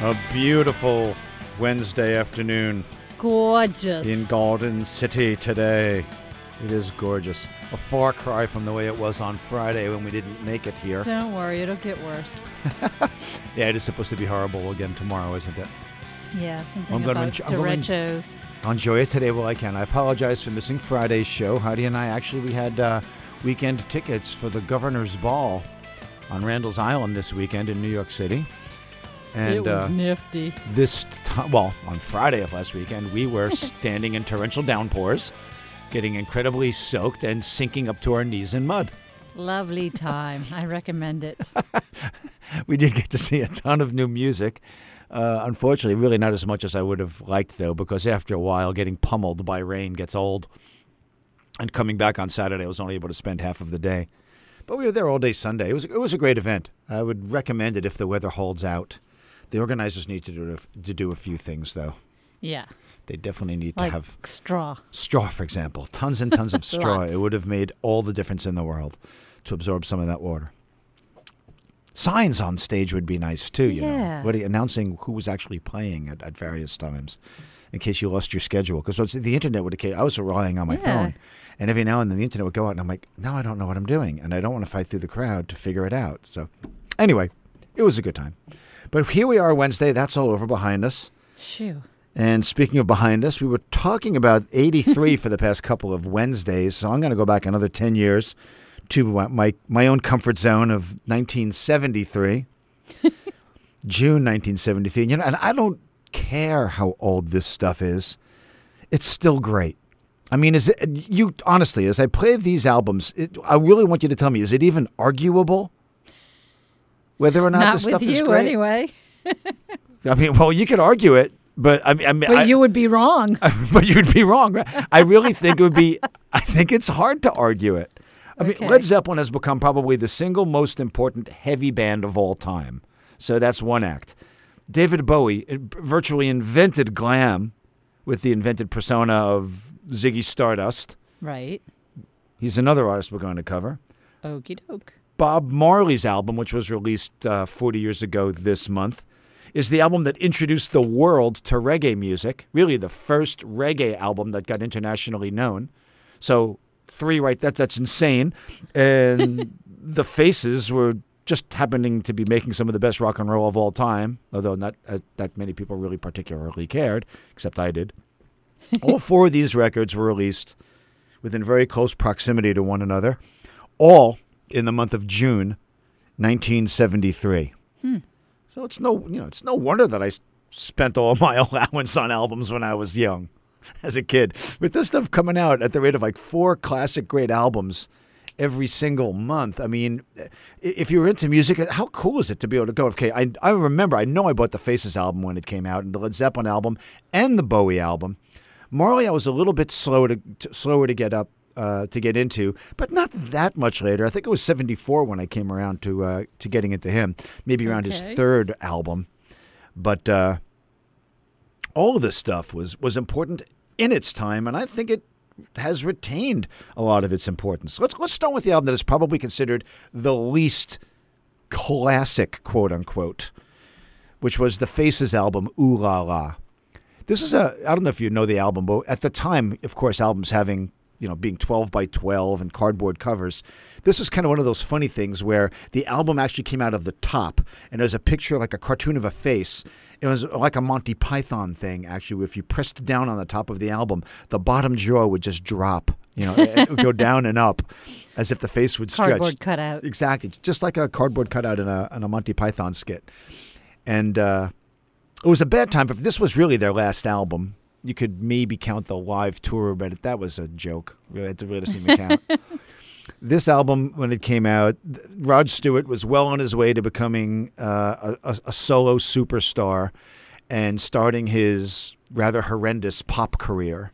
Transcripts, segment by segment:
A beautiful Wednesday afternoon Gorgeous. in Garden City today. It is gorgeous. A far cry from the way it was on Friday when we didn't make it here. Don't worry, it'll get worse. Yeah, it is supposed to be horrible again tomorrow, isn't it? Yeah, something I'm gonna about derechos. Enjoy it today while I can. I apologize for missing Friday's show. Heidi and I we had weekend tickets for the Governor's Ball on Randall's Island this weekend in New York City. And it was nifty. On Friday of last weekend, we were standing in torrential downpours, getting incredibly soaked and sinking up to our knees in mud. Lovely time. I recommend it. We did get to see a ton of new music. Unfortunately, really not as much as I would have liked, though, because after a while, getting pummeled by rain gets old. And coming back on Saturday, I was only able to spend half of the day. But we were there all day Sunday. It was a great event. I would recommend it if the weather holds out. The organizers need to do a few things, though. Yeah. They definitely need like to have straw. Straw, for example. Tons and tons of straw. Lots. It would have made all the difference in the world to absorb some of that water. Signs on stage would be nice, too, you know. Announcing who was actually playing at various times in case you lost your schedule. Because the internet would I was relying on my phone. And every now and then the internet would go out, and I'm like, now I don't know what I'm doing. And I don't want to fight through the crowd to figure it out. So anyway, it was a good time. But here we are Wednesday. That's all over behind us. Shoo. And speaking of behind us, we were talking about 83 for the past couple of Wednesdays. So I'm going to go back another 10 years to my own comfort zone of 1973, June 1973. You know, and I don't care how old this stuff is. It's still great. I mean, honestly, as I play these albums, I really want you to tell me, is it even arguable whether or not this stuff is great? Not with you, anyway. I mean, well, you could argue it, but you would be wrong. But you'd be wrong. I really think it would be. I think it's hard to argue it. I mean, Led Zeppelin has become probably the single most important heavy band of all time. So that's one act. David Bowie virtually invented glam with the invented persona of Ziggy Stardust. Right. He's another artist we're going to cover. Okie doke. Bob Marley's album, which was released 40 years ago this month, is the album that introduced the world to reggae music, really the first reggae album that got internationally known. So that's insane. And the Faces were just happening to be making some of the best rock and roll of all time, although not that many people really particularly cared, except I did. All four of these records were released within very close proximity to one another, all in the month of June 1973. So it's no wonder that I spent all my allowance on albums when I was young, as a kid. With this stuff coming out at the rate of like 4 classic great albums every single month. I mean, if you were into music, how cool is it to be able to go, okay, I remember, I know I bought the Faces album when it came out, and the Led Zeppelin album, and the Bowie album. Marley, I was a little bit slower to get into, but not that much later. I think it was 74 when I came around to getting into him, maybe around his third album. But all of this stuff was important in its time, and I think it has retained a lot of its importance. Let's start with the album that is probably considered the least classic, quote unquote, which was the Faces album, Ooh La La. This is I don't know if you know the album, but at the time, of course, albums having, being 12 by 12 and cardboard covers, this was kind of one of those funny things where the album actually came out of the top, and there's a picture like a cartoon of a face. It was like a Monty Python thing, actually. If you pressed down on the top of the album, the bottom jaw would just drop, it would go down and up as if the face would stretch. Cardboard cutout. Exactly, just like a cardboard cutout in a Monty Python skit. And it was a bad time, but this was really their last album. You could maybe count the live tour, but that was a joke. It really doesn't even count. This album, when it came out, Rod Stewart was well on his way to becoming a solo superstar and starting his rather horrendous pop career.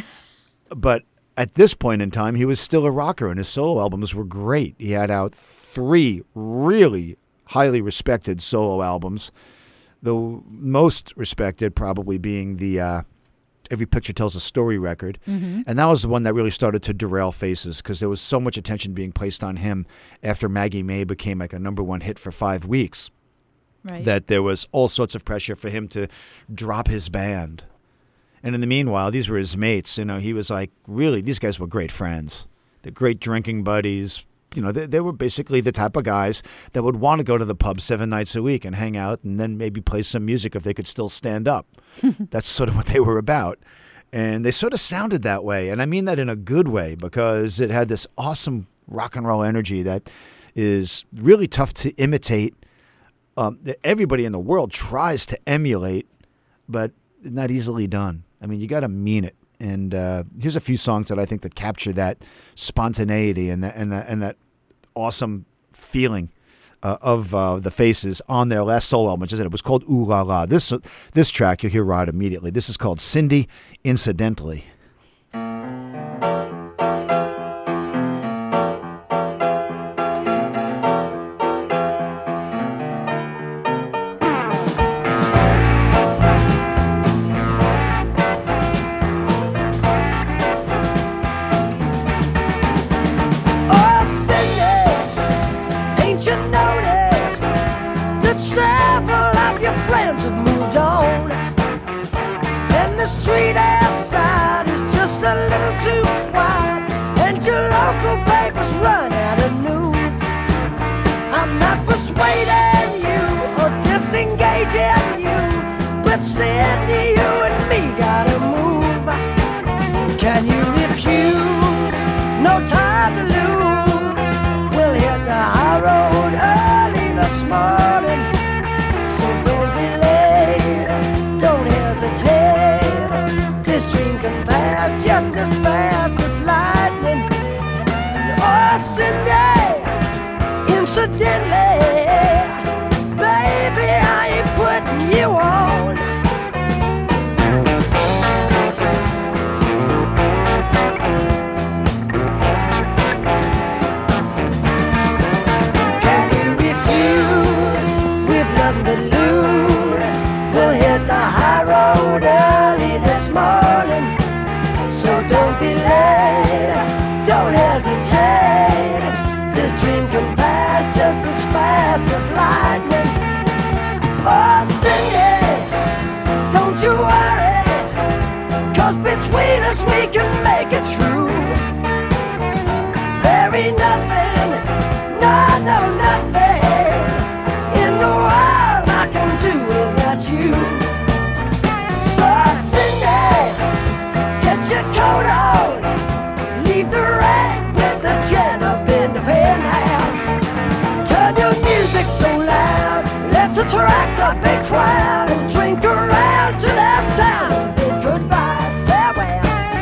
But at this point in time, he was still a rocker, and his solo albums were great. He had out 3 really highly respected solo albums, the most respected probably being the Every Picture Tells a Story record. Mm-hmm. And that was the one that really started to derail Faces, because there was so much attention being placed on him after Maggie May became like a #1 hit for 5 weeks. Right. that there was all sorts of pressure for him to drop his band. And in the meanwhile, these were his mates. He was like, really, these guys were great friends. They're great drinking buddies. They were basically the type of guys that would want to go to the pub 7 nights a week and hang out and then maybe play some music if they could still stand up. That's sort of what they were about. And they sort of sounded that way. And I mean that in a good way because it had this awesome rock and roll energy that is really tough to imitate. That everybody in the world tries to emulate, but not easily done. I mean, you got to mean it. And here's a few songs that I think that capture that spontaneity and that awesome feeling of the Faces on their last solo album, which is it was called Ooh La La. This track you'll hear right immediately. This is called Cindy Incidentally. Street outside is just a little too quiet, and your local papers run out of news. I'm not persuading you or disengaging you, but Cindy, you and me gotta move. Can you refuse? No time to lose. We'll hit the high road early this morning, so don't be late, don't hesitate. This dream can pass just as fast as lightning. Oh, Cindy, incidentally, baby, I ain't putting you on. Can you refuse? We've nothing to lose. We'll hit the high road early this morning, so don't be late, don't hesitate. This dream can pass just as fast as lightning. Oh, Cindy, don't you worry, 'cause between us we can make it true. There ain't nothing, no, nothing in the world I can do without you. So, Cindy, get your coat on, leave the rack with the jet up in the penthouse. Turn your music so loud, let's attract a big crowd and drink around till it's time to bid goodbye, farewell.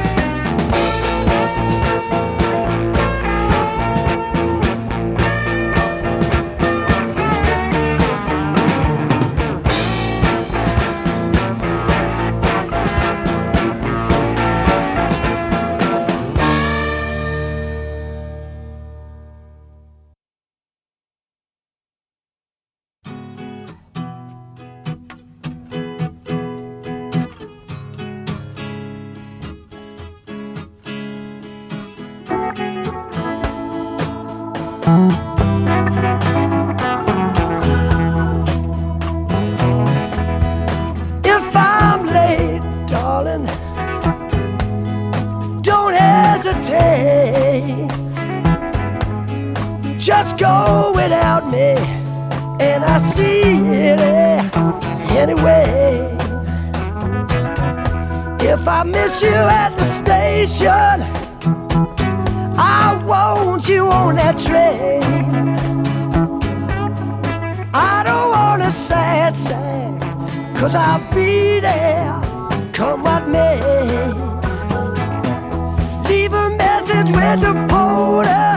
If I'm late, darling, don't hesitate. Just go without me, and I see it anyway. If I miss you at the station, I want you on that train. I don't want a sad sack, 'cause I'll be there, come what may. Leave a message with the porter,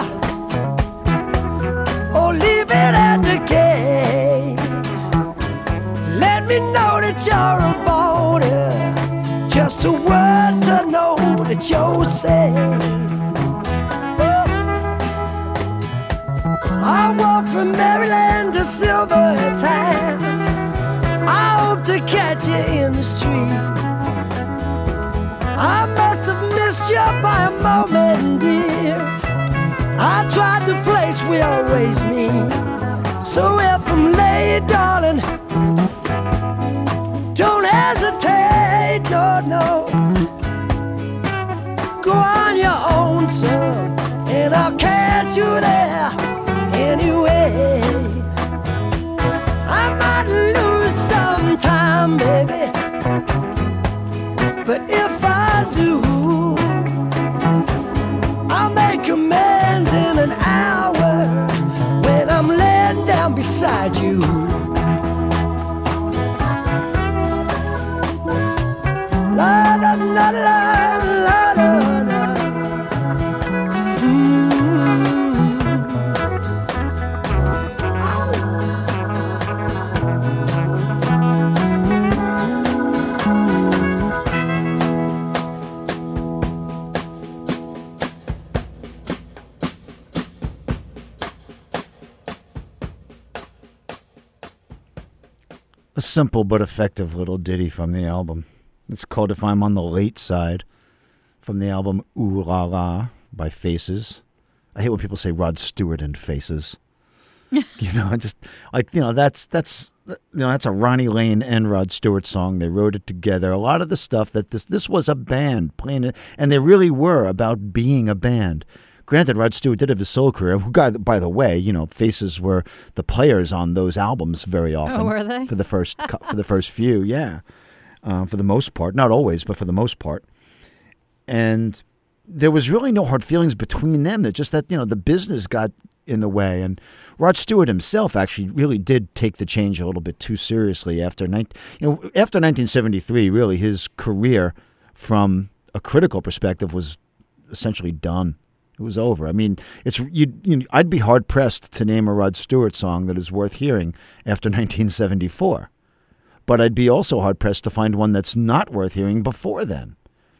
or leave it at the gate. Let me know that you're aboard her, just a word to know that you're safe. I walk from Maryland to Silvertown, I hope to catch you in the street. I must have missed you by a moment, dear. I tried the place we always meet. So if I'm late, darling, no, no. Go on your own, son, and I'll catch you there anyway. I might lose some time, baby, but if I do, I'll make amends in an hour when I'm laying down beside you. La da la la la da da. A simple but effective little ditty from the album. It's called If I'm on the Late Side, from the album Ooh La La by Faces. I hate when people say Rod Stewart and Faces. You know, I just like, you know, that's a Ronnie Lane and Rod Stewart song. They wrote it together. A lot of the stuff that this was a band playing it, and they really were about being a band. Granted, Rod Stewart did have his solo career. Who, by the way, you know, Faces were the players on those albums very often. Oh, were they? For the first few, yeah. For the most part. Not always, but for the most part. And there was really no hard feelings between them. That just that, you know, the business got in the way. And Rod Stewart himself actually really did take the change a little bit too seriously after 1973. Really, his career from a critical perspective was essentially done. It was over. I mean, I'd be hard pressed to name a Rod Stewart song that is worth hearing after 1974. But I'd be also hard pressed to find one that's not worth hearing before then.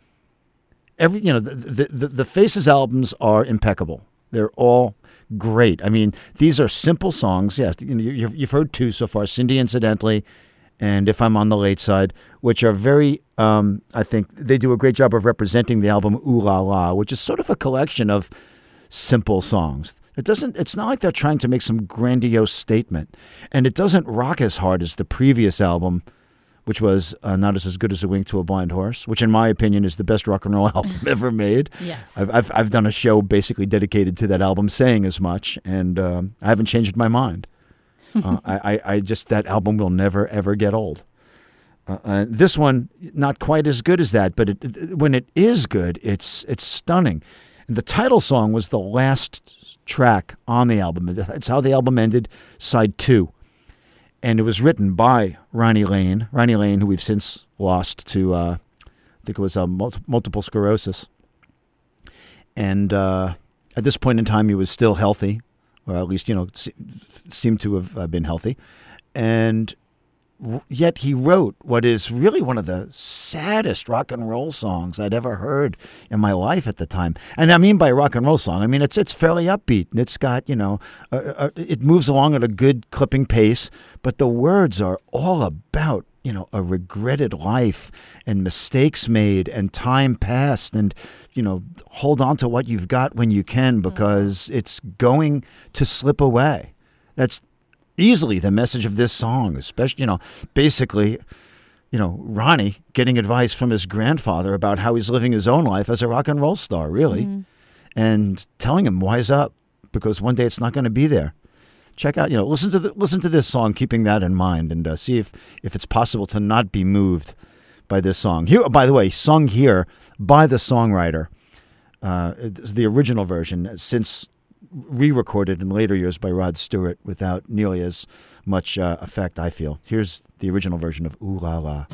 The Faces albums are impeccable. They're all great. I mean, these are simple songs. Yes, you've heard two so far: Cindy Incidentally and If I'm on the Late Side, which are very, I think they do a great job of representing the album Ooh La La, which is sort of a collection of simple songs. It's not like they're trying to make some grandiose statement, and it doesn't rock as hard as the previous album, which was Not As Good as a Wink to a Blind Horse, which in my opinion is the best rock and roll album ever made. Yes. I've done a show basically dedicated to that album, saying as much, and I haven't changed my mind. I just, that album will never, ever get old. This one, not quite as good as that, but when it is good, it's stunning. And the title song was the last track on the album. It's how the album ended, side 2. And it was written by Ronnie Lane, who we've since lost to, I think it was multiple sclerosis. And at this point in time, he was still healthy. Or at least, seemed to have been healthy. And yet he wrote what is really one of the saddest rock and roll songs I'd ever heard in my life at the time. And I mean by rock and roll song, I mean it's fairly upbeat. And it's got, it moves along at a good clipping pace. But the words are all about, a regretted life and mistakes made and time passed and, hold on to what you've got when you can because it's going to slip away. That's easily the message of this song, especially, basically, Ronnie getting advice from his grandfather about how he's living his own life as a rock and roll star, really, and telling him, wise up, because one day it's not going to be there. Check out, listen to this song, keeping that in mind, and see if it's possible to not be moved by this song. Here, by the way, sung here by the songwriter. It's the original version, since re-recorded in later years by Rod Stewart without nearly as much effect, I feel. Here's the original version of Ooh La La.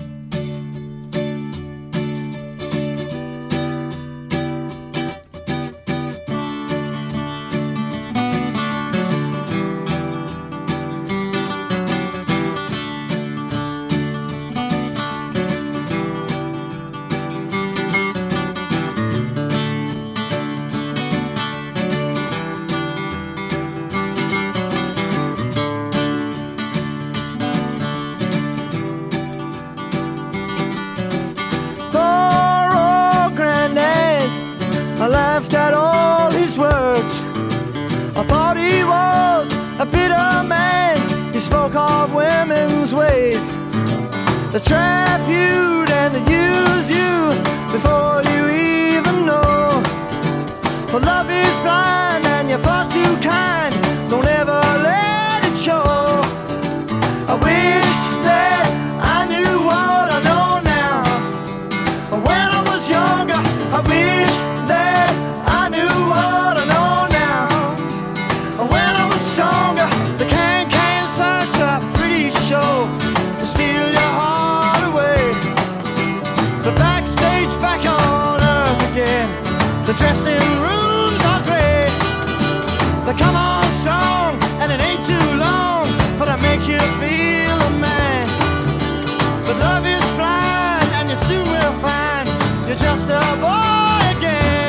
I laughed at all his words. I thought he was a bitter man. He spoke of women's ways, the tribute and trying to use you before you even know. But love is blind and you're far too kind. Don't ever let it show. I wish that I knew what I know now. When I was younger, I wish that I knew what I know now. When I was stronger, the can such a pretty show to steal your heart away. The backstage back on earth again. The dressing rooms are great. They come on strong and it ain't too long, but I make you feel a man. But love is blind and you soon will find you're just a boy again.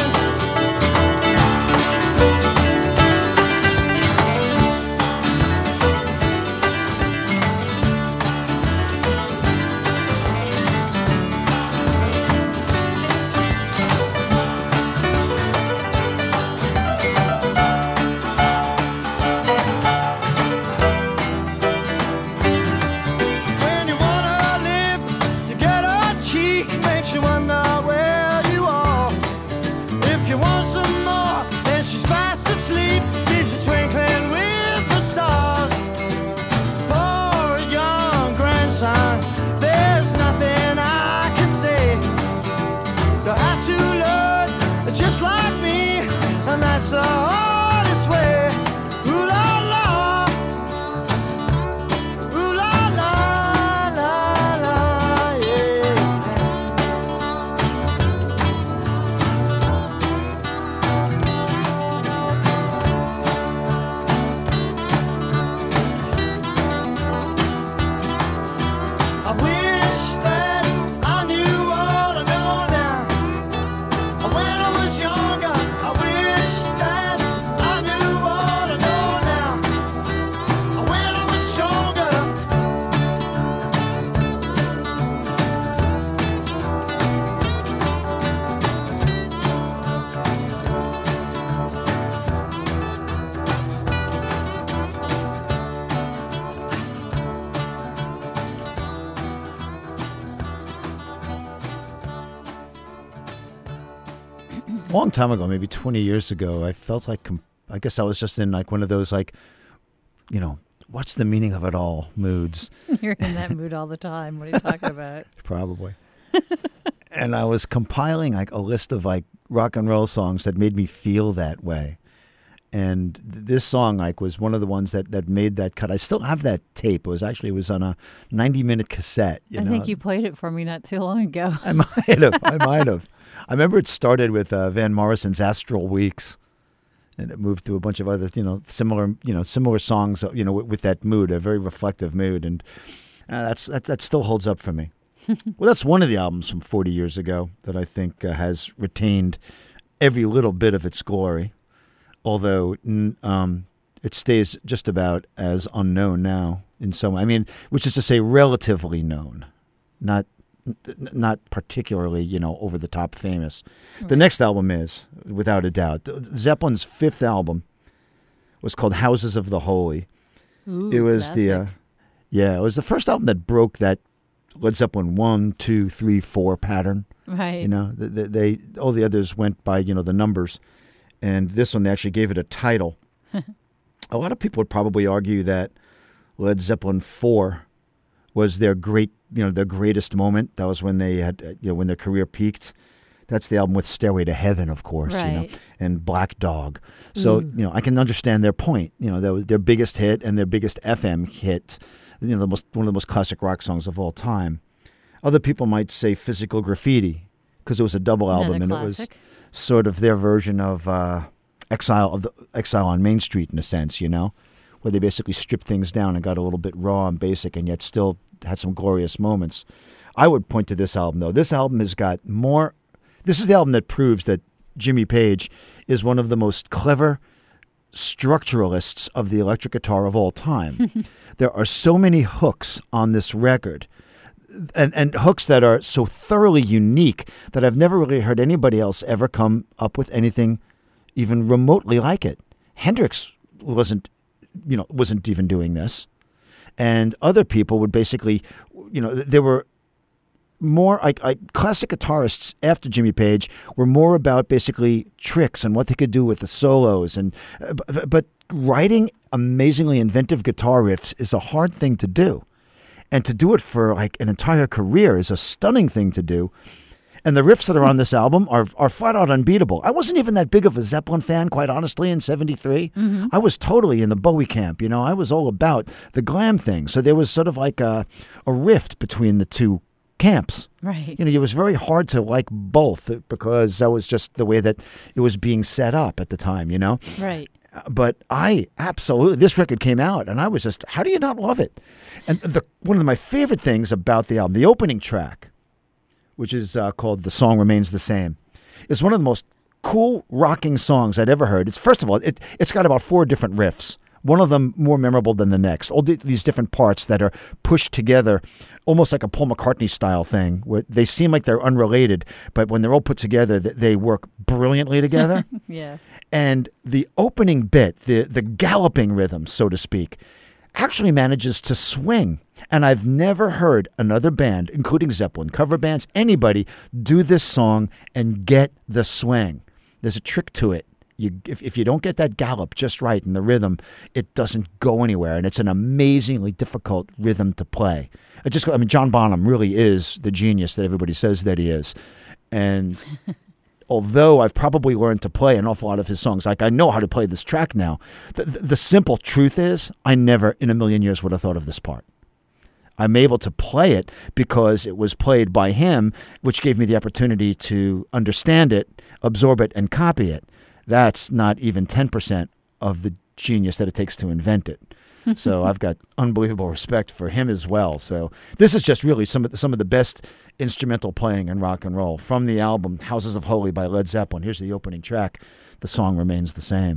When you wanna live, you get a cheek, makes you wonder where you are. If you want some more, then she's fast asleep, leaves you twinkling with the stars. For a young grandson, there's nothing I can say. You have to learn just like me, and that's the hardest way. Ooh la la, ooh la la la la, yeah. I wish that I knew what I know now. When I was younger, I wish that I knew what I know now. When I was stronger. A long time ago, maybe 20 years ago, I felt like, I guess I was just in like one of those like, you know, what's the meaning of it all moods, You're in that mood all the time. What are you talking about? probably. And I was compiling like a list of like rock and roll songs that made me feel that way. And this song like was one of the ones that made that cut. I still have that tape. It was on a 90-minute cassette. I think you played it for me not too long ago. I might have. I remember it started with Van Morrison's "Astral Weeks," and it moved through a bunch of other, similar songs, with that mood, a very reflective mood, and that still holds up for me. Well, that's one of the albums from 40 years ago that I think has retained every little bit of its glory, although it stays just about as unknown now in some way. I mean, which is to say, relatively known, not particularly, over the top famous. Right. The next album is, without a doubt, Zeppelin's fifth album was called Houses of the Holy. Ooh, it was classic. It was the first album that broke that Led Zeppelin 1, 2, 3, 4 pattern. Right. They all the others went by, the numbers. And this one, they actually gave it a title. A lot of people would probably argue that Led Zeppelin 4 was their greatest moment. That was when they had, when their career peaked. That's the album with Stairway to Heaven, of course, right. And Black Dog. So, I can understand their point. That was their biggest hit and their biggest FM hit. One of the most classic rock songs of all time. Other people might say Physical Graffiti because it was a double album, and it was sort of their version of Exile on Main Street, in a sense, where they basically stripped things down and got a little bit raw and basic, and yet still had some glorious moments. I would point to this album, though. This album has got more. This is the album that proves that Jimmy Page is one of the most clever structuralists of the electric guitar of all time. There are so many hooks on this record, and hooks that are so thoroughly unique that I've never really heard anybody else ever come up with anything even remotely like it. Hendrix wasn't even doing this. And other people would basically, there were more like classic guitarists after Jimmy Page were more about basically tricks and what they could do with the solos, and but writing amazingly inventive guitar riffs is a hard thing to do, and to do it for like an entire career is a stunning thing to do. And the riffs that are on this album are flat out unbeatable. I wasn't even that big of a Zeppelin fan, quite honestly, in '73. Mm-hmm. I was totally in the Bowie camp. I was all about the glam thing. So there was sort of like a rift between the two camps. Right. It was very hard to like both because that was just the way that it was being set up at the time, Right. But I absolutely, this record came out and I was just, how do you not love it? And one of my favorite things about the album, the opening track, which is called The Song Remains the Same, is one of the most cool rocking songs I'd ever heard. It's first of all, it's got about 4 different riffs, one of them more memorable than the next. All these different parts that are pushed together, almost like a Paul McCartney style thing, where they seem like they're unrelated, but when they're all put together, they work brilliantly together. Yes. And the opening bit, the galloping rhythm, so to speak, actually manages to swing. And I've never heard another band, including Zeppelin, cover bands, anybody, do this song and get the swing. There's a trick to it. If you don't get that gallop just right in the rhythm, it doesn't go anywhere. And it's an amazingly difficult rhythm to play. John Bonham really is the genius that everybody says that he is. And although I've probably learned to play an awful lot of his songs, like I know how to play this track now, the simple truth is I never in a million years would have thought of this part. I'm able to play it because it was played by him, which gave me the opportunity to understand it, absorb it, and copy it. That's not even 10% of the genius that it takes to invent it. So I've got unbelievable respect for him as well. So this is just really some of the best instrumental playing in rock and roll from the album Houses of Holy by Led Zeppelin. Here's the opening track. The Song Remains the Same.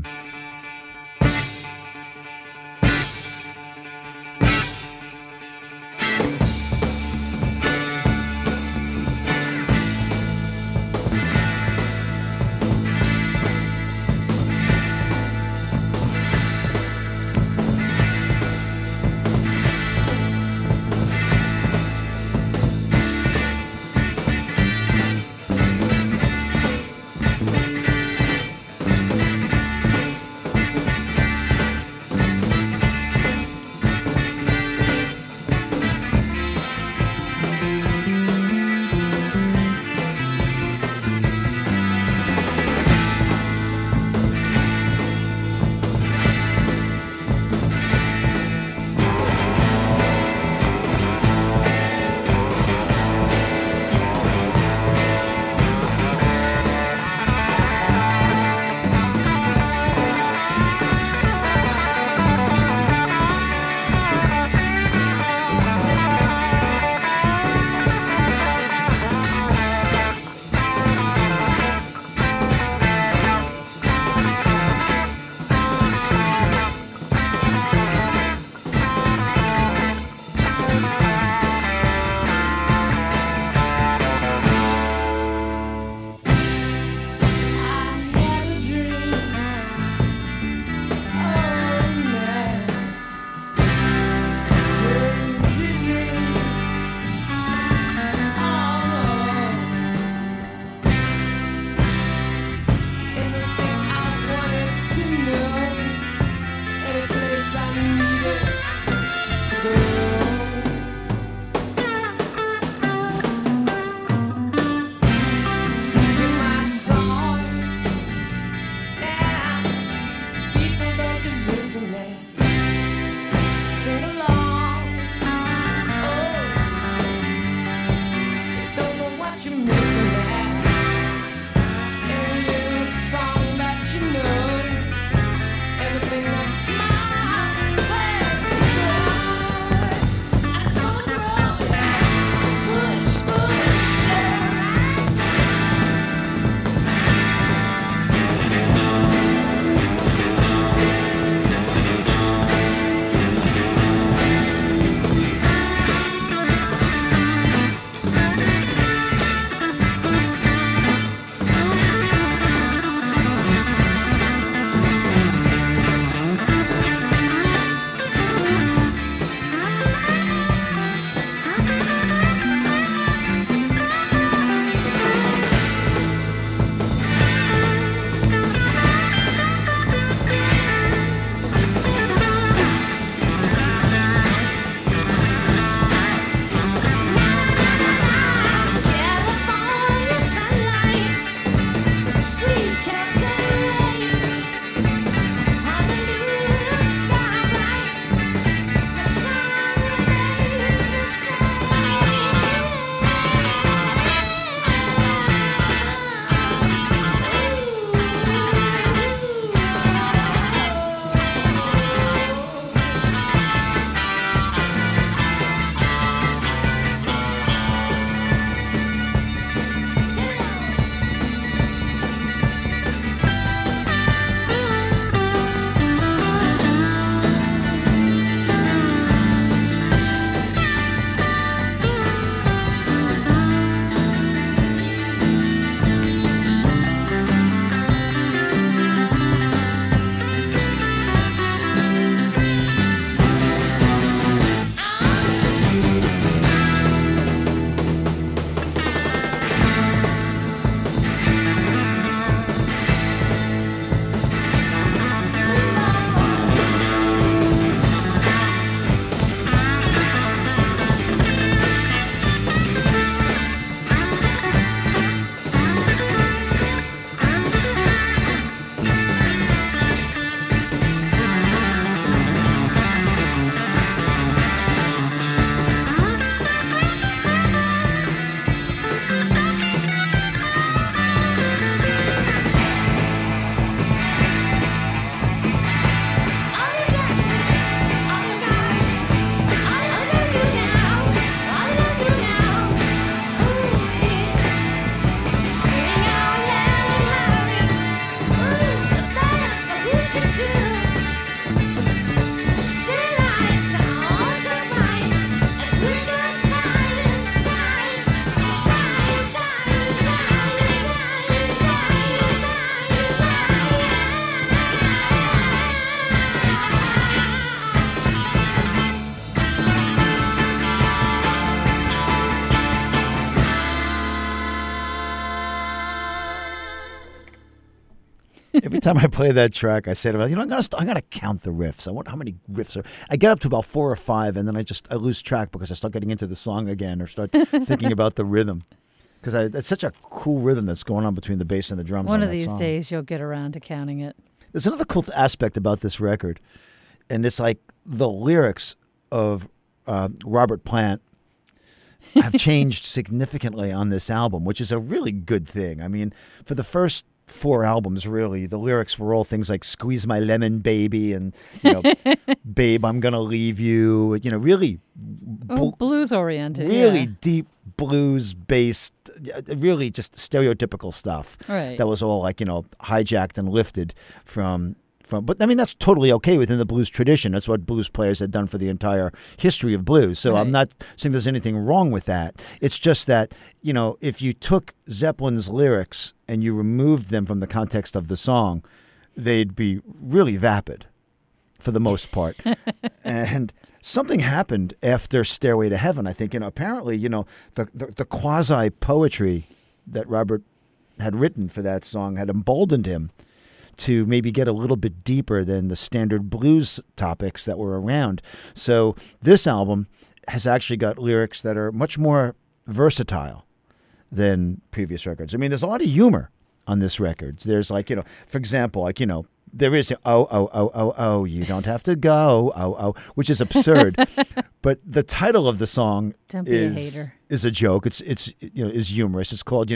Every time I play that track, I say to myself, I'm gonna count the riffs. I wonder how many riffs are. I get up to about 4 or 5, and then I lose track because I start getting into the song again or start thinking about the rhythm. Because it's such a cool rhythm that's going on between the bass and the drums. One on of that these song. days you'll get around to counting it. There's another cool aspect about this record, and it's like the lyrics of Robert Plant have changed significantly on this album, which is a really good thing. I mean, for the first 4 albums, really, the lyrics were all things like "Squeeze my lemon, baby," and "Babe, I'm gonna leave you." Really, Blues oriented. really deep blues-based, really just stereotypical stuff. Right. That was all like hijacked and lifted from. But I mean, that's totally okay within the blues tradition. That's what blues players had done for the entire history of blues. So I'm not saying there's anything wrong with that. It's just that, if you took Zeppelin's lyrics and you removed them from the context of the song, they'd be really vapid for the most part. And something happened after Stairway to Heaven, I think. Apparently, the quasi-poetry that Robert had written for that song had emboldened him to maybe get a little bit deeper than the standard blues topics that were around. So this album has actually got lyrics that are much more versatile than previous records. I mean, there's a lot of humor on this record. There's for example, there is oh, you don't have to go, oh, which is absurd. But the title of the song Don't be a hater. is a joke. It's is humorous. It's called,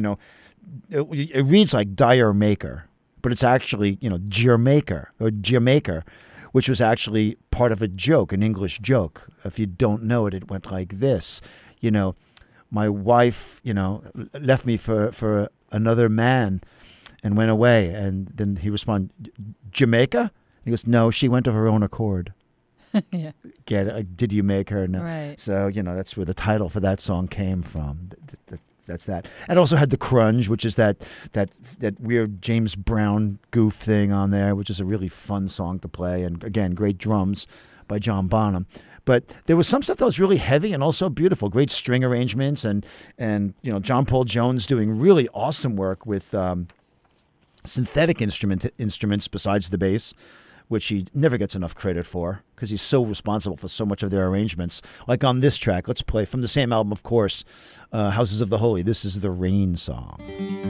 it reads like Dire Maker, but it's actually, Jamaica, which was actually part of a joke, an English joke. If you don't know it, it went like this. My wife, left me for another man and went away. And then he responded, Jamaica? He goes, no, she went of her own accord. Yeah. Get it? Did you make her? No. Right. So, that's where the title for that song came from. That's that. It also had the crunge, which is that weird James Brown goof thing on there, which is a really fun song to play. And again, great drums by John Bonham. But there was some stuff that was really heavy and also beautiful. Great string arrangements and John Paul Jones doing really awesome work with synthetic instruments besides the bass, which he never gets enough credit for because he's so responsible for so much of their arrangements. Like on this track, let's play from the same album, of course, Houses of the Holy. This is the Rain song.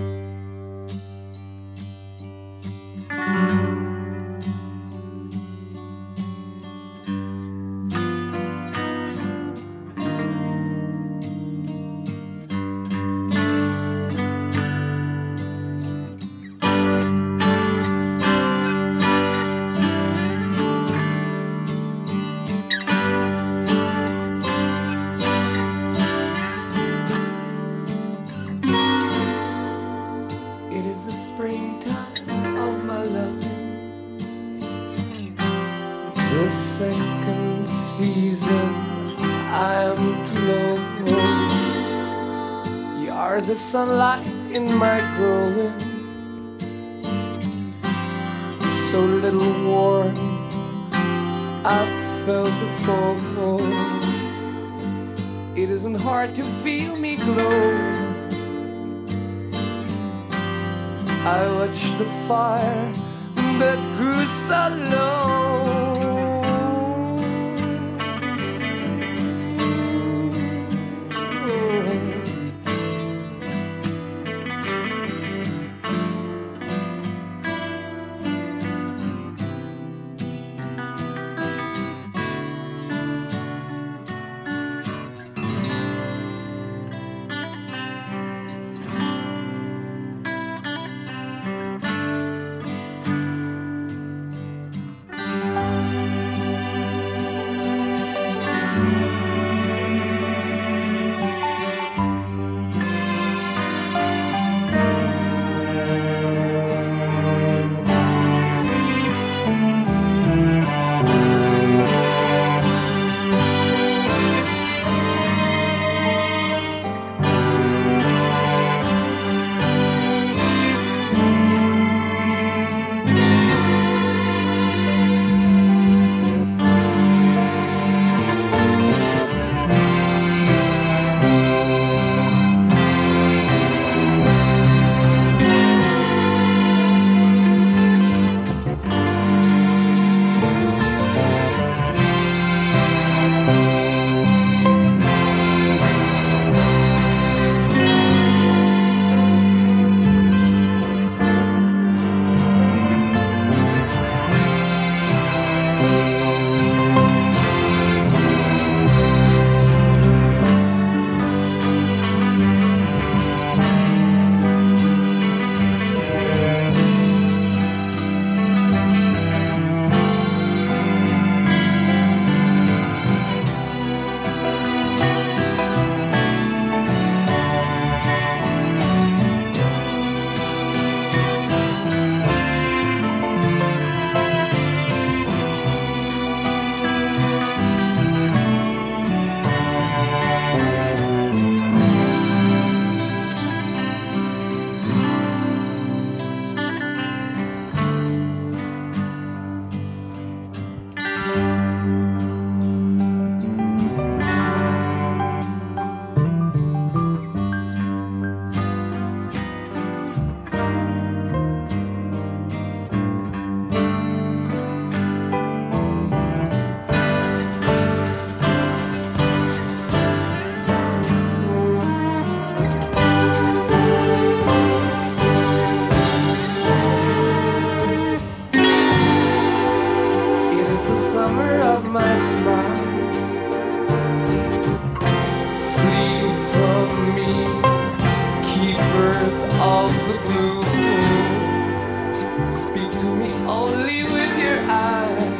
The second season, I'm to know. You are the sunlight in my growing. So little warmth I've felt before. It isn't hard to feel me glowing. I watched the fire that grew so low. summer of my smile. Flee from me, keepers of the blue. Speak to me only with your eyes.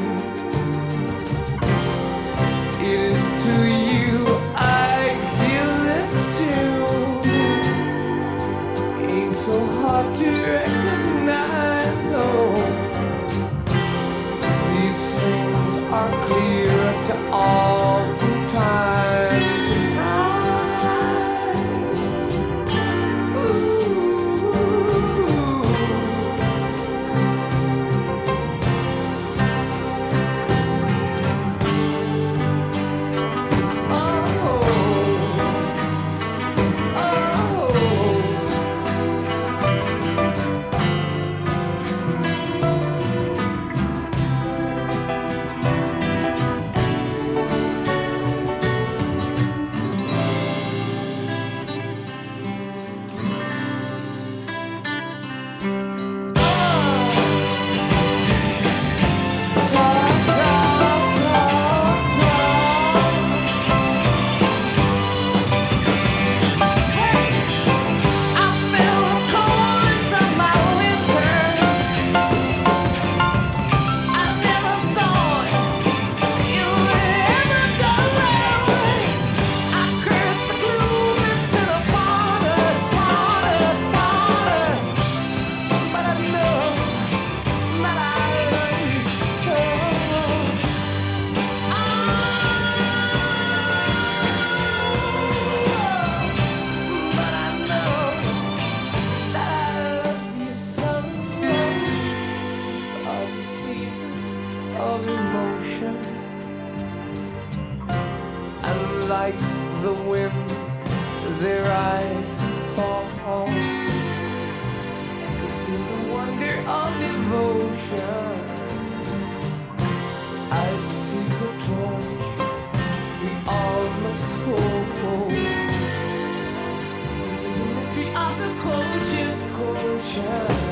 It is to you I give this tune. Ain't so hard to recognize, oh. These things are clear to all from time to time. Ooh. Oh. Of emotion, and like the wind, their eyes fall. This is the wonder of devotion. I see the torch we all must hold. This is the mystery of the culture.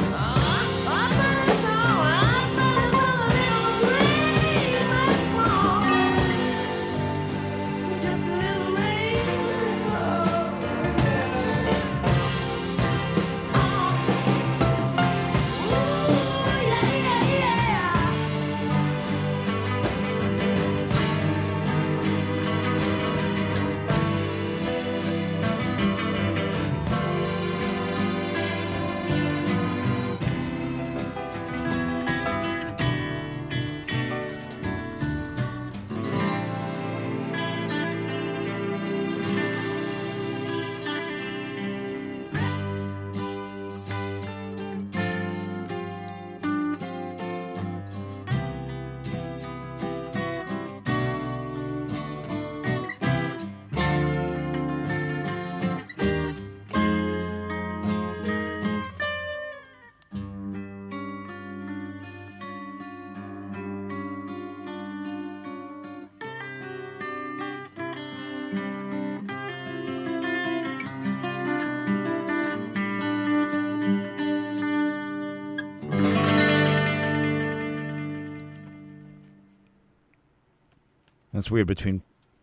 That's weird between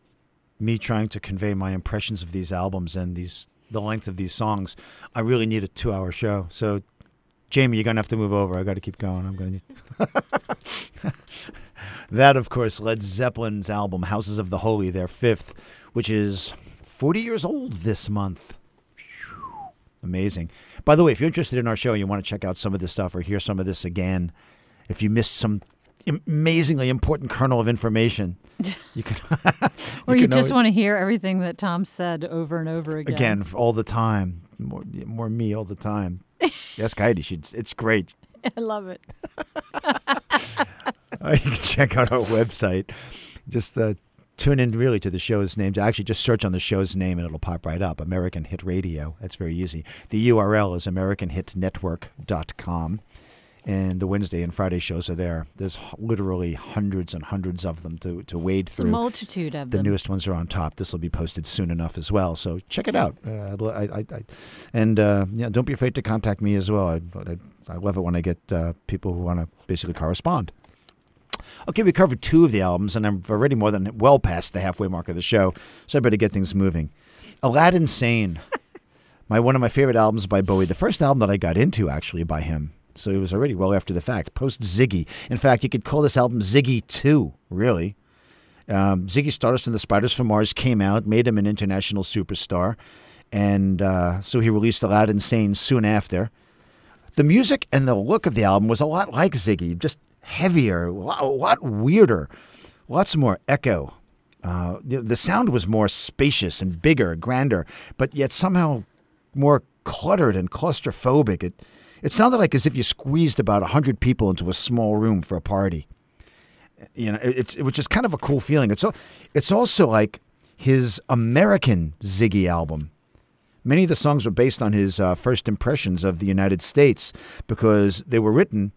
me trying to convey my impressions of these albums and the length of these songs. I really need a 2-hour show. So, Jamie, you're going to have to move over. I got to keep going. I'm going to That, of course, Led Zeppelin's album, Houses of the Holy, their fifth, which is 40 years old this month. Amazing. By the way, if you're interested in our show and you want to check out some of this stuff or hear some of this again, if you missed some amazingly important kernel of information, you can or you just want to hear everything that Tom said over and over again all the time, more me all the time. Yes, Heidi, it's great. I love it. You can check out our website. Just tune in really to the show's name. Actually, just search on the show's name and it'll pop right up. American Hit Radio. That's very easy. The URL is AmericanHitNetwork.com. And the Wednesday and Friday shows are there. There's literally hundreds and hundreds of them to wade through. It's a multitude of them. The newest ones are on top. This will be posted soon enough as well. So check it out. Don't be afraid to contact me as well. I love it when I get people who want to basically correspond. Okay, we covered 2 of the albums, and I'm already more than well past the halfway mark of the show, so I better get things moving. Aladdin Sane, one of my favorite albums by Bowie. The first album that I got into, actually, by him. So it was already well after the fact, post-Ziggy. In fact, you could call this album Ziggy 2, really. Ziggy Stardust and the Spiders from Mars came out, made him an international superstar, and so he released Aladdin Sane soon after. The music and the look of the album was a lot like Ziggy, just heavier, a lot weirder, lots more echo. The sound was more spacious and bigger, grander, but yet somehow more cluttered and claustrophobic. It sounded like as if you squeezed about 100 people into a small room for a party. You know, it was just kind of a cool feeling. It's also like his American Ziggy album. Many of the songs were based on his first impressions of the United States because they were written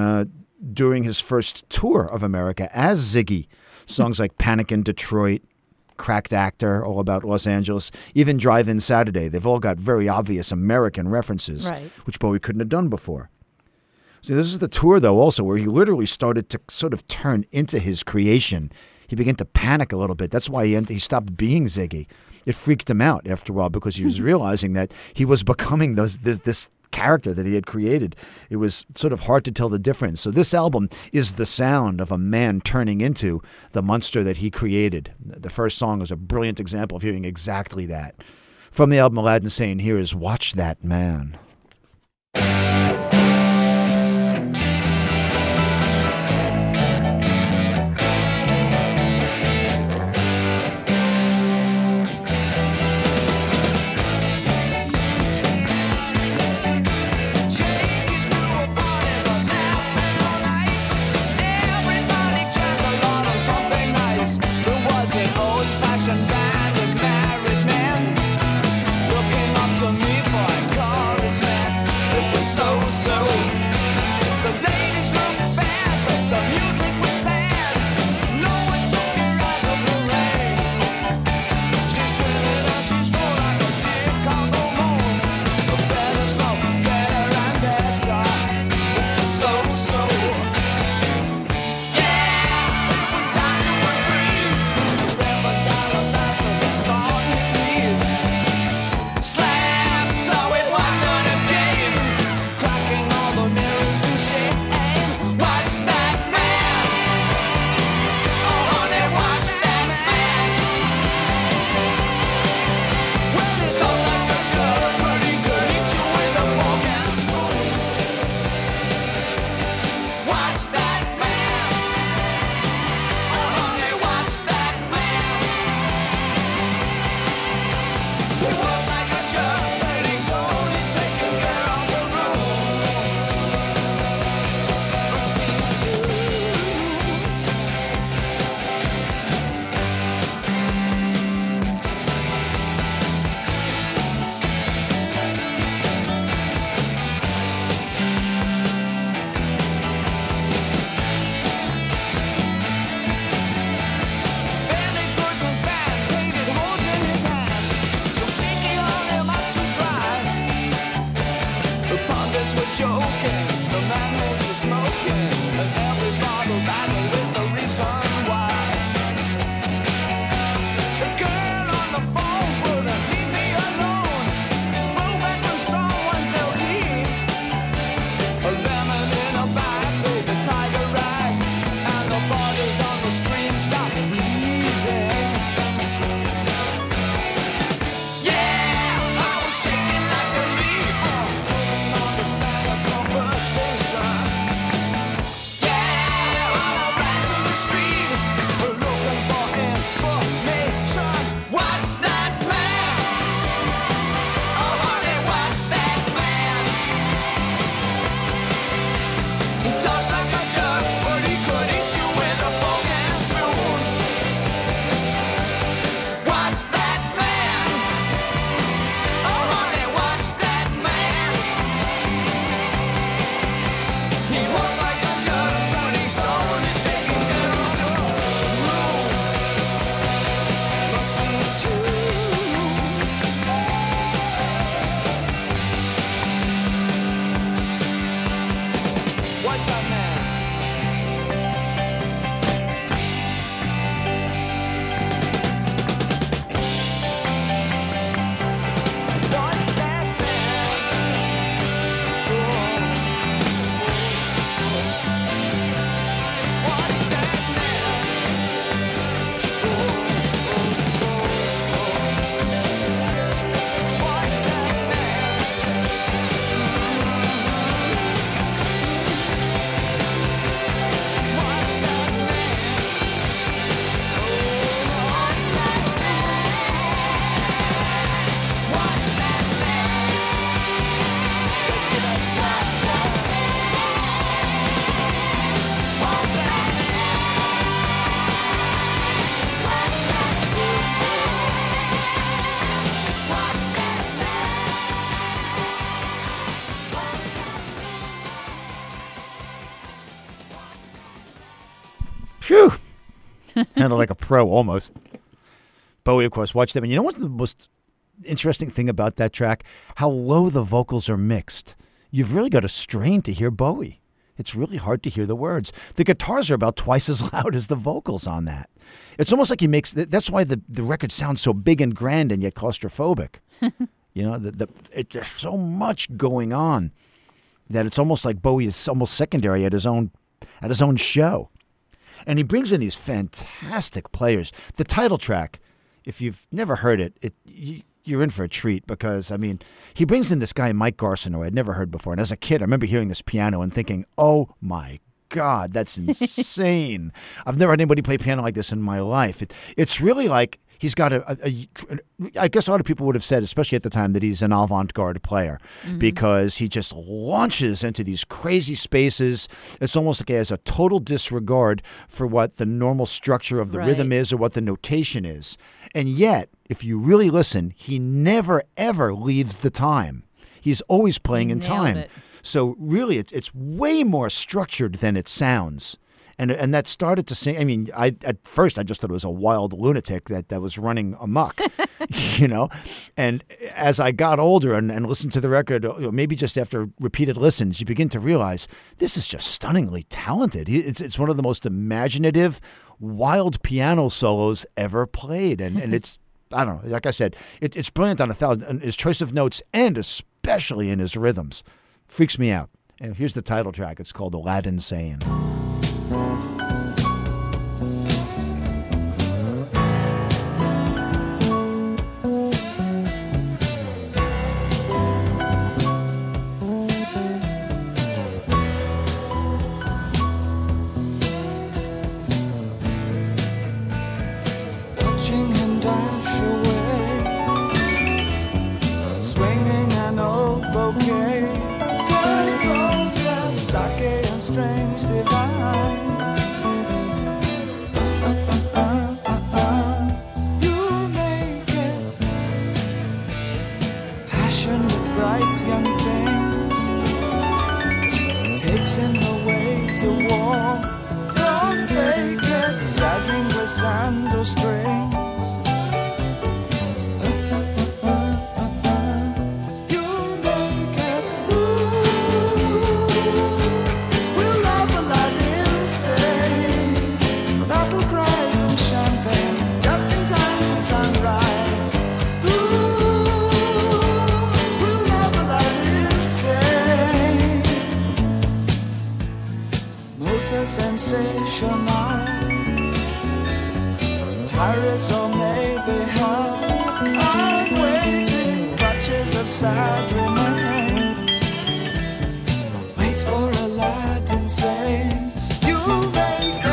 during his first tour of America as Ziggy. Songs like Panic in Detroit, Cracked Actor, all about Los Angeles, even Drive-In Saturday. They've all got very obvious American references, right, which Bowie couldn't have done before. So this is the tour, though, also, where he literally started to sort of turn into his creation. He began to panic a little bit. That's why he stopped being Ziggy. It freaked him out after a while because he was realizing that he was becoming this character that he had created. It was sort of hard to tell the difference. So this album is the sound of a man turning into the monster that he created. The first song is a brilliant example of hearing exactly that. From the album Aladdin Sane, here is Watch That Man. So Phew. Handled like a pro almost. Bowie, of course, watched them. And you know what's the most interesting thing about that track? How low the vocals are mixed. You've really got to strain to hear Bowie. It's really hard to hear the words. The guitars are about twice as loud as the vocals on that. It's almost like he makes... That's why the record sounds so big and grand and yet claustrophobic. You know, there's so much going on that it's almost like Bowie is almost secondary at his own show. And he brings in these fantastic players. The title track, if you've never heard it, you're in for a treat because, I mean, he brings in this guy, Mike Garson, who I'd never heard before. And as a kid, I remember hearing this piano and thinking, oh, my God, that's insane. I've never had anybody play piano like this in my life. It's really like he's got I guess a lot of people would have said, especially at the time, that he's an avant-garde player because he just launches into these crazy spaces. It's almost like he has a total disregard for what the normal structure of the rhythm is or what the notation is. And yet, if you really listen, he never, ever leaves the time. He's always playing in time. It. So really, it's way more structured than it sounds. And that started to sing. I mean, at first I just thought it was a wild lunatic that was running amok, you know. And as I got older and listened to the record, maybe just after repeated listens, you begin to realize this is just stunningly talented. It's one of the most imaginative, wild piano solos ever played, and it's, I don't know. Like I said, it's brilliant on 1,000. His choice of notes and especially in his rhythms freaks me out. And here's the title track. It's called Aladdin Sane. Watching him dash away, swinging an old bouquet, dead roses, sake and strange divine. You'll make it. Passion with bright young things takes him away to war. Don't fake it, sagging the sandal strings. You'll make it. We'll love Aladdin sane. Battle cries and champagne, just in time for sunrise. We'll love Aladdin sane. Motor sensational. Paris or maybe hell. I'm waiting, clutches of sad remains. Waits for Aladdin sane. You'll make it.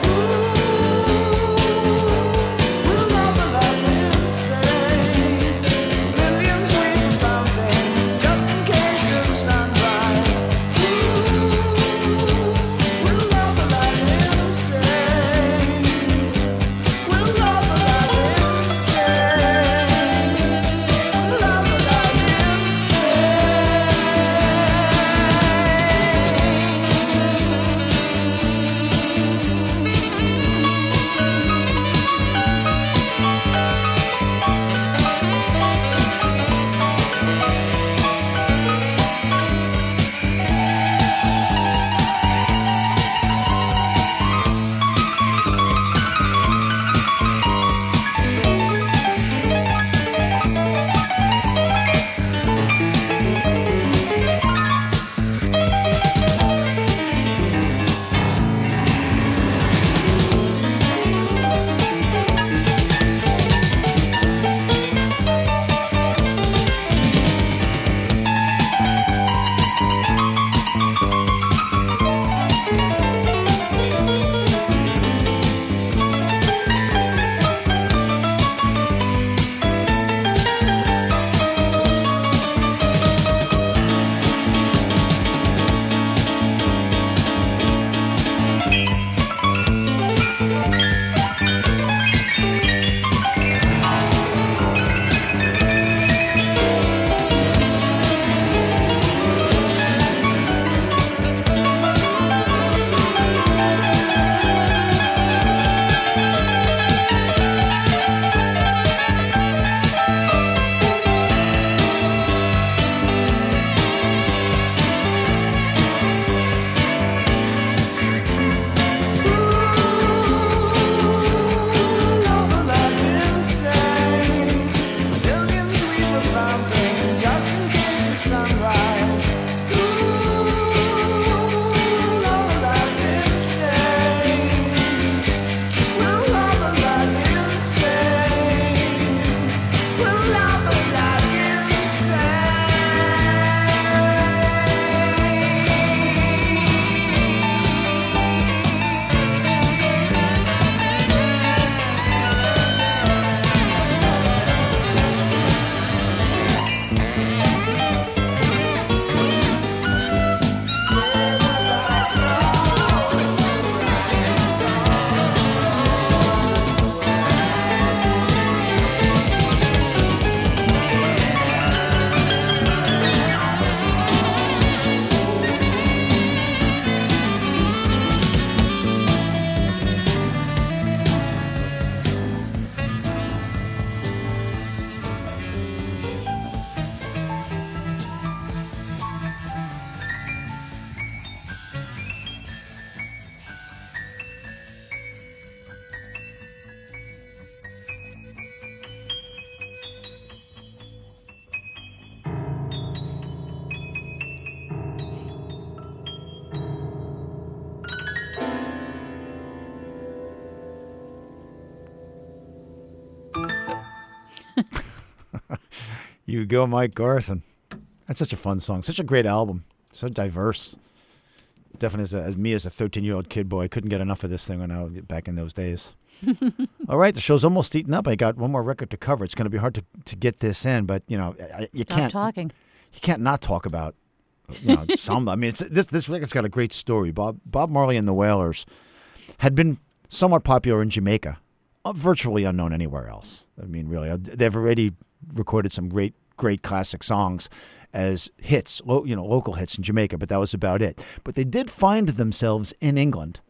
We'll love Aladdin sane. Million sweet fountain, just in case of sunrise. We'll love Aladdin sane. We'll love Aladdin sane. Love Aladdin sane. You go, Mike Garson. That's such a fun song. Such a great album. So diverse. Definitely, as me as a 13-year-old kid boy, I couldn't get enough of this thing when I was back in those days. All right, the show's almost eaten up. I got one more record to cover. It's going to be hard to get this in, but you Stop talking. You can't not talk about some. I mean, this record's got a great story. Bob Marley and the Wailers had been somewhat popular in Jamaica, virtually unknown anywhere else. I mean, really, they've already recorded some great classic songs as hits, local hits in Jamaica, but that was about it. But they did find themselves in England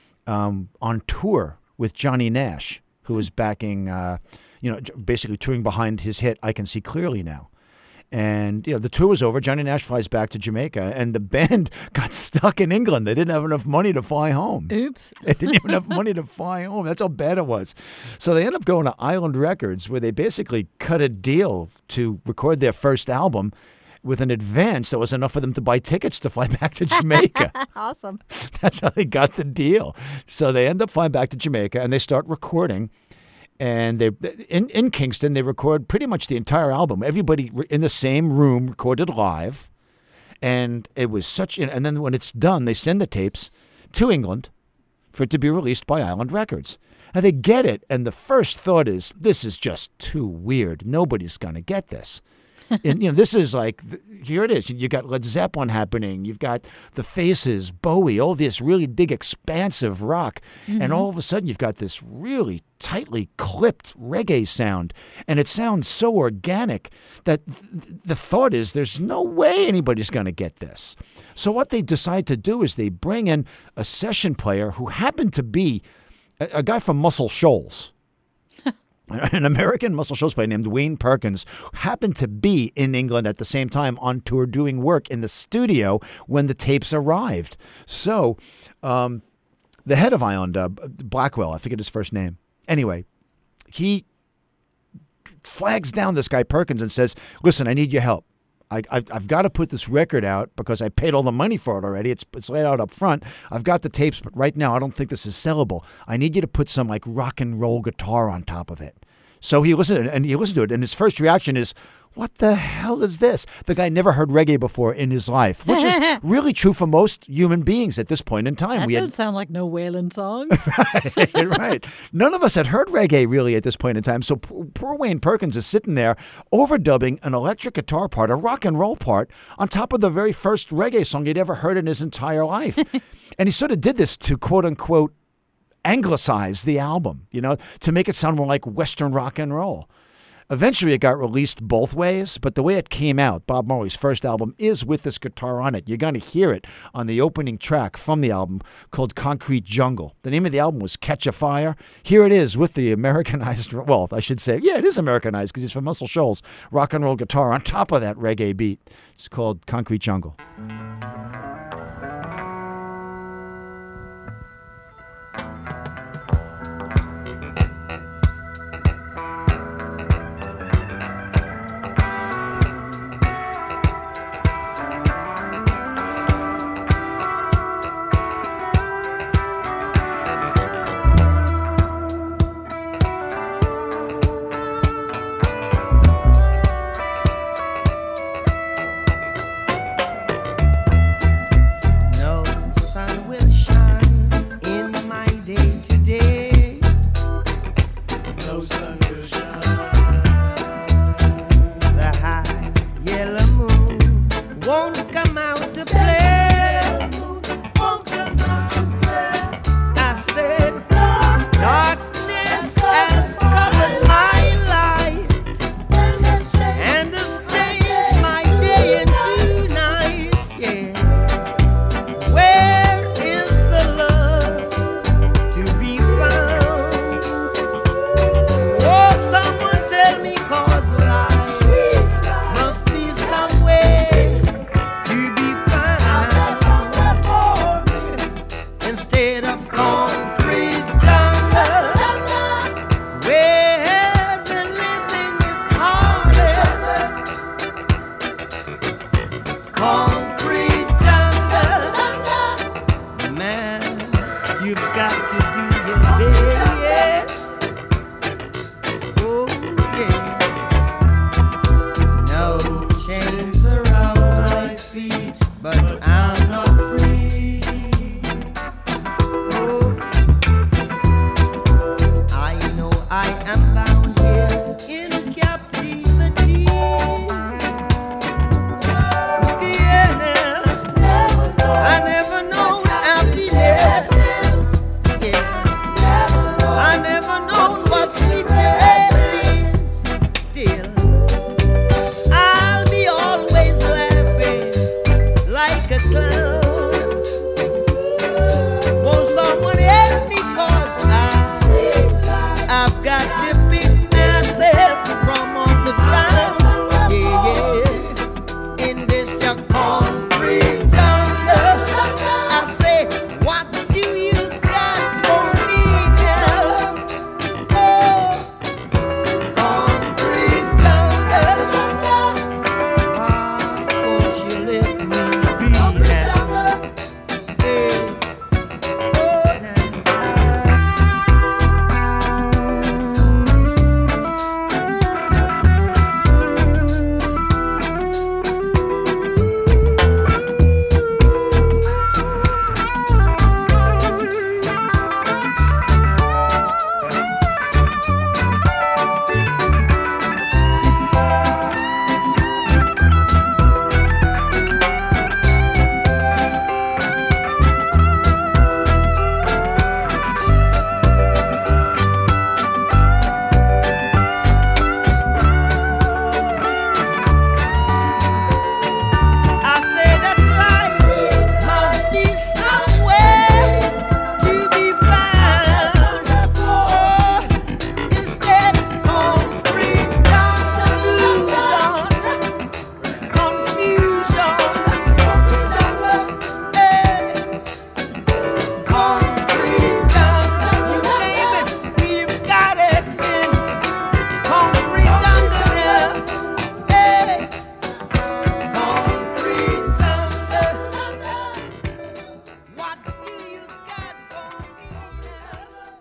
on tour with Johnny Nash, who was backing, basically touring behind his hit, I Can See Clearly Now. And, the tour was over. Johnny Nash flies back to Jamaica, and the band got stuck in England. They didn't have enough money to fly home. Oops. They didn't have enough money to fly home. That's how bad it was. So they ended up going to Island Records, where they basically cut a deal to record their first album with an advance that was enough for them to buy tickets to fly back to Jamaica. Awesome. That's how they got the deal. So they end up flying back to Jamaica, and they start recording. And they in Kingston, they record pretty much the entire album. Everybody in the same room recorded live. And it was and then when it's done, they send the tapes to England for it to be released by Island Records. And they get it, and the first thought is, this is just too weird. Nobody's going to get this. And, this is like, here it is. You got Led Zeppelin happening. You've got the Faces, Bowie, all this really big, expansive rock. Mm-hmm. And all of a sudden, you've got this really tightly clipped reggae sound. And it sounds so organic that the thought is, there's no way anybody's going to get this. So what they decide to do is they bring in a session player who happened to be a guy from Muscle Shoals. An American Muscle Shoals player named Wayne Perkins happened to be in England at the same time on tour doing work in the studio when the tapes arrived. So the head of Island, Blackwell, I forget his first name. Anyway, he flags down this guy Perkins and says, listen, I need your help. I've got to put this record out because I paid all the money for it already. It's laid out up front. I've got the tapes, but right now I don't think this is sellable. I need you to put some like rock and roll guitar on top of it. So he listened to it, and his first reaction is, what the hell is this? The guy never heard reggae before in his life, which is really true for most human beings at this point in time. That don't sound like no Waylon songs. Right. None of us had heard reggae really at this point in time. So poor Wayne Perkins is sitting there overdubbing an electric guitar part, a rock and roll part, on top of the very first reggae song he'd ever heard in his entire life. And he sort of did this to, quote unquote, anglicize the album, to make it sound more like Western rock and roll. Eventually, it got released both ways, but the way it came out, Bob Marley's first album, is with this guitar on it. You're going to hear it on the opening track from the album called Concrete Jungle. The name of the album was Catch a Fire. Here it is with the Americanized, well, I should say, it is Americanized because it's from Muscle Shoals, rock and roll guitar on top of that reggae beat. It's called Concrete Jungle.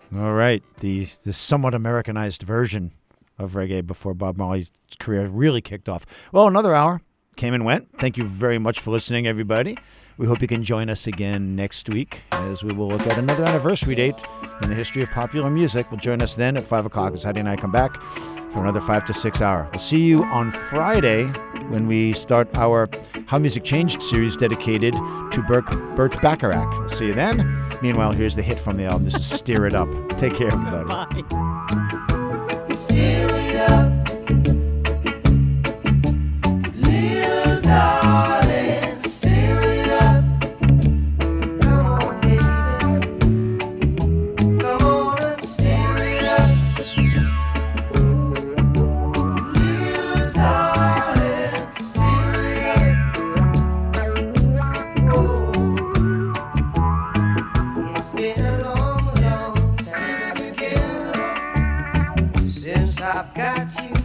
All right, the somewhat Americanized version of reggae before Bob Marley's career really kicked off. Well, another hour came and went. Thank you very much for listening, everybody. We hope you can join us again next week as we will look at another anniversary date in the history of popular music. We'll join us then at 5 o'clock as Heidi and I come back for another 5 to 6 hour. We'll see you on Friday when we start our How Music Changed series dedicated to Burt Bacharach. See you then. Meanwhile, here's the hit from the album. This is Steer It Up. Take care, everybody. Bye. Steer it up, little darling, steer it up. Come on, baby, come on and steer it up. Little darling, steer it up. Oh, it's been a long, long steering together. Since I've got you